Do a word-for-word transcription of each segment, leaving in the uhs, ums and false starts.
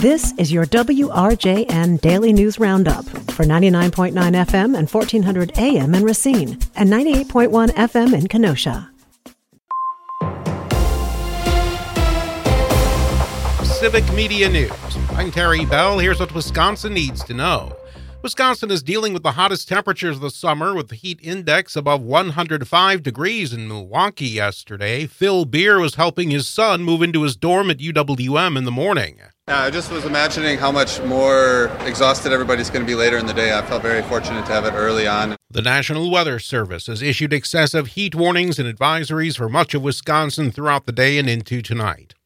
This is your W R J N Daily News Roundup for ninety-nine point nine F M and fourteen hundred A M in Racine and ninety-eight point one F M in Kenosha. Civic Media News. I'm Terry Bell. Here's what Wisconsin needs to know. Wisconsin is dealing with the hottest temperatures of the summer with the heat index above one hundred five degrees in Milwaukee yesterday. Phil Beer was helping his son move into his dorm at U W M in the morning. Yeah, I just was imagining how much more exhausted everybody's going to be later in the day. I felt very fortunate to have it early on. The National Weather Service has issued excessive heat warnings and advisories for much of Wisconsin throughout the day and into tonight.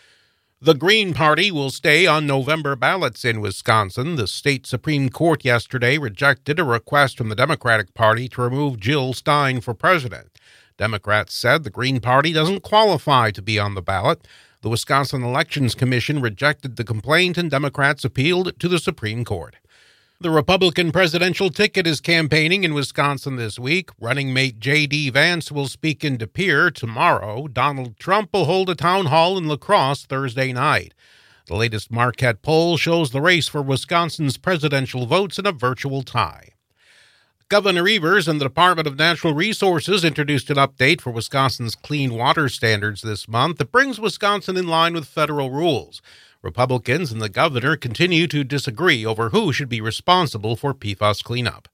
The Green Party will stay on November ballots in Wisconsin. The state Supreme Court yesterday rejected a request from the Democratic Party to remove Jill Stein for president. Democrats said the Green Party doesn't qualify to be on the ballot. The Wisconsin Elections Commission rejected the complaint, and Democrats appealed to the Supreme Court. The Republican presidential ticket is campaigning in Wisconsin this week. Running mate J D. Vance will speak in De Pere tomorrow. Donald Trump will hold a town hall in La Crosse Thursday night. The latest Marquette poll shows the race for Wisconsin's presidential votes in a virtual tie. Governor Evers and the Department of Natural Resources introduced an update for Wisconsin's clean water standards this month that brings Wisconsin in line with federal rules. Republicans and the governor continue to disagree over who should be responsible for P FAS cleanup.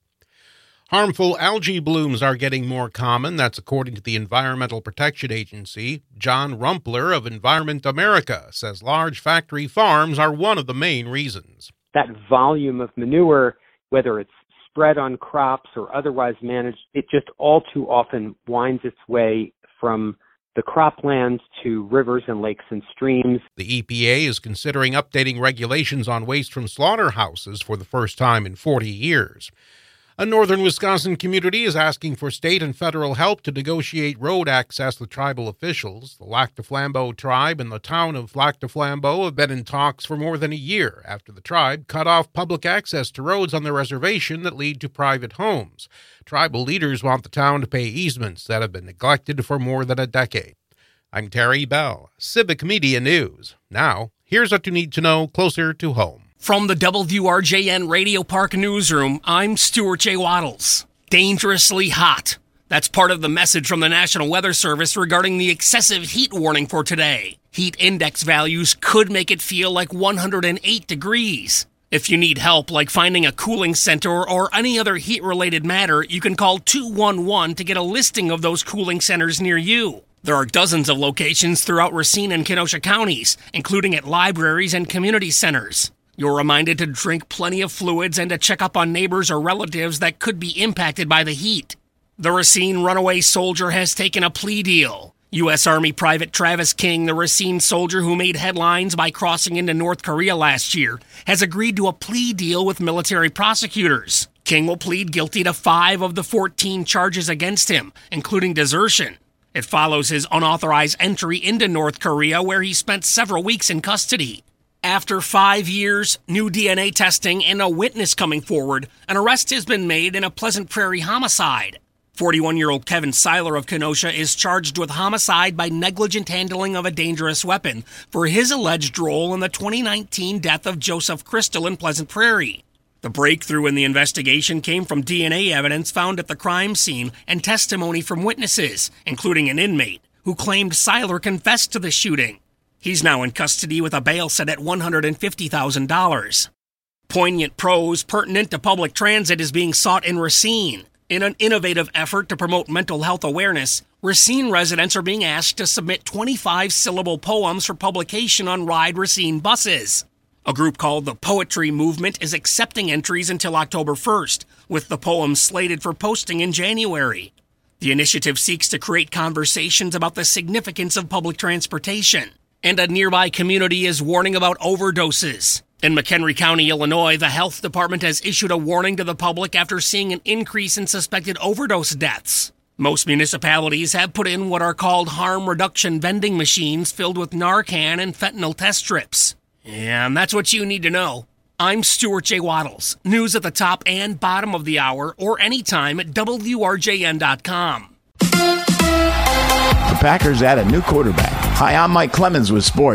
Harmful algae blooms are getting more common. That's according to the Environmental Protection Agency. John Rumpler of Environment America says large factory farms are one of the main reasons. That volume of manure, whether it's spread on crops or otherwise managed, it just all too often winds its way from the croplands to rivers and lakes and streams. The E P A is considering updating regulations on waste from slaughterhouses for the first time in forty years. A northern Wisconsin community is asking for state and federal help to negotiate road access with tribal officials. The Lac du Flambeau tribe and the town of Lac du Flambeau have been in talks for more than a year after the tribe cut off public access to roads on their reservation that lead to private homes. Tribal leaders want the town to pay easements that have been neglected for more than a decade. I'm Terry Bell, Civic Media News. Now, here's what you need to know closer to home. From the W R J N Radio Park Newsroom, I'm Stuart J. Waddles. Dangerously hot. That's part of the message from the National Weather Service regarding the excessive heat warning for today. Heat index values could make it feel like one hundred eight degrees. If you need help, like finding a cooling center or any other heat-related matter, you can call two one one to get a listing of those cooling centers near you. There are dozens of locations throughout Racine and Kenosha counties, including at libraries and community centers. You're reminded to drink plenty of fluids and to check up on neighbors or relatives that could be impacted by the heat. The Racine runaway soldier has taken a plea deal. U S Army Private Travis King, the Racine soldier who made headlines by crossing into North Korea last year, has agreed to a plea deal with military prosecutors. King will plead guilty to five of the fourteen charges against him, including desertion. It follows his unauthorized entry into North Korea, where he spent several weeks in custody. After five years, new D N A testing, and a witness coming forward, an arrest has been made in a Pleasant Prairie homicide. forty-one-year-old Kevin Seiler of Kenosha is charged with homicide by negligent handling of a dangerous weapon for his alleged role in the twenty nineteen death of Joseph Crystal in Pleasant Prairie. The breakthrough in the investigation came from D N A evidence found at the crime scene and testimony from witnesses, including an inmate, who claimed Seiler confessed to the shooting. He's now in custody with a bail set at one hundred fifty thousand dollars. Poignant prose pertinent to public transit is being sought in Racine. In an innovative effort to promote mental health awareness, Racine residents are being asked to submit twenty-five syllable poems for publication on Ride Racine buses. A group called the Poetry Movement is accepting entries until October first, with the poems slated for posting in January. The initiative seeks to create conversations about the significance of public transportation. And a nearby community is warning about overdoses. In McHenry County, Illinois, the health department has issued a warning to the public after seeing an increase in suspected overdose deaths. Most municipalities have put in what are called harm reduction vending machines filled with Narcan and fentanyl test strips. And that's what you need to know. I'm Stuart J. Waddles. News at the top and bottom of the hour or anytime at W R J N dot com. The Packers add a new quarterback. Hi, I'm Mike Clemens with sports.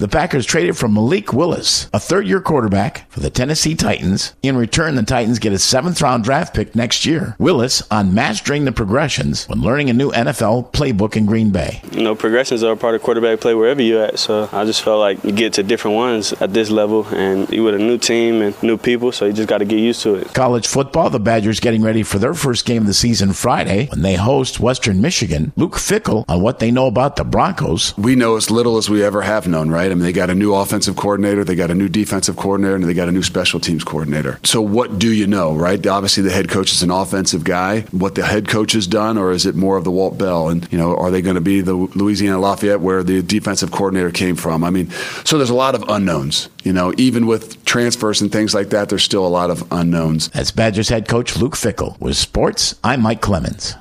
the Packers traded for Malik Willis, a third-year quarterback for the Tennessee Titans. In return, the Titans get a seventh-round draft pick next year. Willis on mastering the progressions when learning a new N F L playbook in Green Bay. You know, progressions are a part of quarterback play wherever you're at, so I just felt like you get to different ones at this level, and you with a new team and new people, so you just got to get used to it. College football, the Badgers getting ready for their first game of the season Friday when they host Western Michigan. Luke Fickell on what they know about the Broncos. We know as little as we ever have known, right? I mean, they got a new offensive coordinator, they got a new defensive coordinator, and they got a new special teams coordinator. So what do you know, right? Obviously, the head coach is an offensive guy. What the head coach has done, or is it more of the Walt Bell? And, you know, are they going to be the Louisiana Lafayette where the defensive coordinator came from? I mean, so there's a lot of unknowns. You know, even with transfers and things like that, there's still a lot of unknowns. That's Badgers head coach Luke Fickell. With sports, I'm Mike Clemens.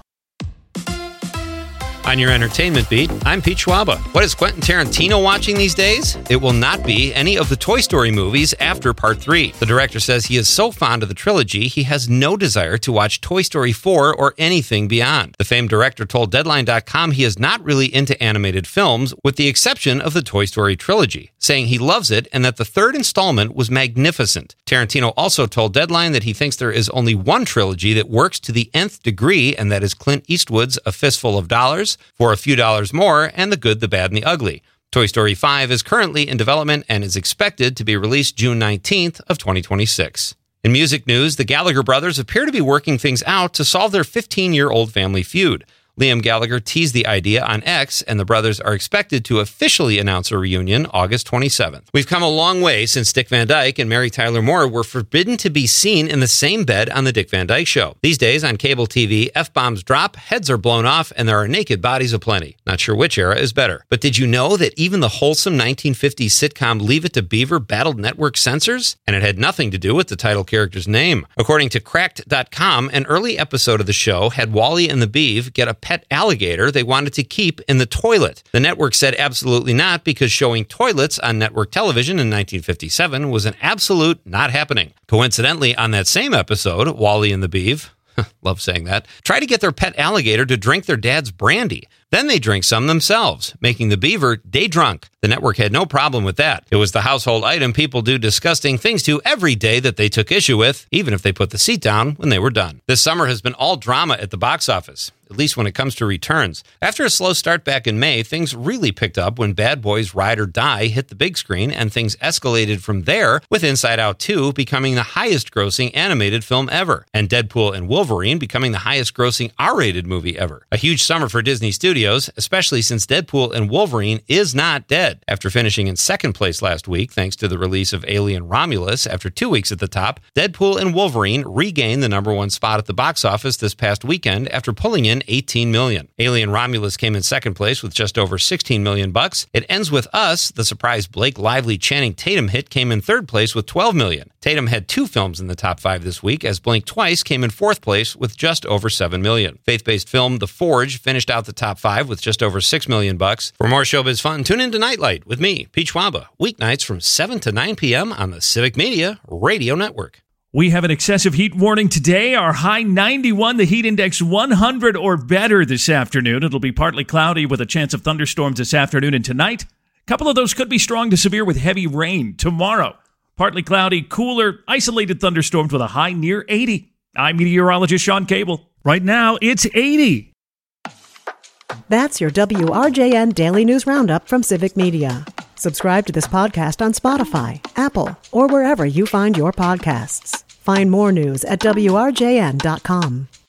On your entertainment beat, I'm Pete Schwaba. What is Quentin Tarantino watching these days? It will not be any of the Toy Story movies after Part three. The director says he is so fond of the trilogy, he has no desire to watch Toy Story four or anything beyond. The famed director told Deadline dot com he is not really into animated films, with the exception of the Toy Story trilogy, saying he loves it and that the third installment was magnificent. Tarantino also told Deadline that he thinks there is only one trilogy that works to the nth degree, and that is Clint Eastwood's A Fistful of Dollars, For a Few Dollars More, and The Good, the Bad, and the Ugly. Toy Story five is currently in development and is expected to be released June nineteenth of twenty twenty-six. In music news, the Gallagher brothers appear to be working things out to solve their fifteen-year-old family feud. Liam Gallagher teased the idea on X, and the brothers are expected to officially announce a reunion August twenty-seventh. We've come a long way since Dick Van Dyke and Mary Tyler Moore were forbidden to be seen in the same bed on The Dick Van Dyke Show. These days on cable T V, F-bombs drop, heads are blown off, and there are naked bodies aplenty. Not sure which era is better. But did you know that even the wholesome nineteen fifties sitcom Leave It to Beaver battled network censors? And it had nothing to do with the title character's name. According to Cracked dot com, an early episode of the show had Wally and the Beav get a pet alligator they wanted to keep in the toilet. The network said absolutely not, because showing toilets on network television in nineteen fifty-seven was an absolute not happening. Coincidentally, on that same episode, Wally and the Beav, love saying that, try to get their pet alligator to drink their dad's brandy. Then they drink some themselves, making the beaver day drunk. The network had no problem with that. It was the household item people do disgusting things to every day that they took issue with, even if they put the seat down when they were done. This summer has been all drama at the box office, at least when it comes to returns. After a slow start back in May, things really picked up when Bad Boys Ride or Die hit the big screen, and things escalated from there, with Inside Out two becoming the highest-grossing animated film ever, and Deadpool and Wolverine becoming the highest-grossing R-rated movie ever. A huge summer for Disney Studios, especially since Deadpool and Wolverine is not dead. After finishing in second place last week, thanks to the release of Alien Romulus after two weeks at the top, Deadpool and Wolverine regained the number one spot at the box office this past weekend after pulling in eighteen million dollars. Alien Romulus came in second place with just over sixteen million bucks. It Ends With Us, the surprise Blake Lively Channing Tatum hit, came in third place with twelve million dollars. Tatum had two films in the top five this week, as Blink Twice came in fourth place with just over seven million dollars. Faith-based film The Forge finished out the top five with just over six million bucks. For more showbiz fun, tune in to Nightlight with me, Pete Schwaba, weeknights from seven to nine p.m. on the Civic Media Radio Network. We have an excessive heat warning today. Our high ninety-one, the heat index one hundred or better this afternoon. It'll be partly cloudy with a chance of thunderstorms this afternoon and tonight. A couple of those could be strong to severe with heavy rain tomorrow. Partly cloudy, cooler, isolated thunderstorms with a high near eighty. I'm meteorologist Sean Cable. Right now, it's eighty. That's your W R J N Daily News Roundup from Civic Media. Subscribe to this podcast on Spotify, Apple, or wherever you find your podcasts. Find more news at W R J N dot com.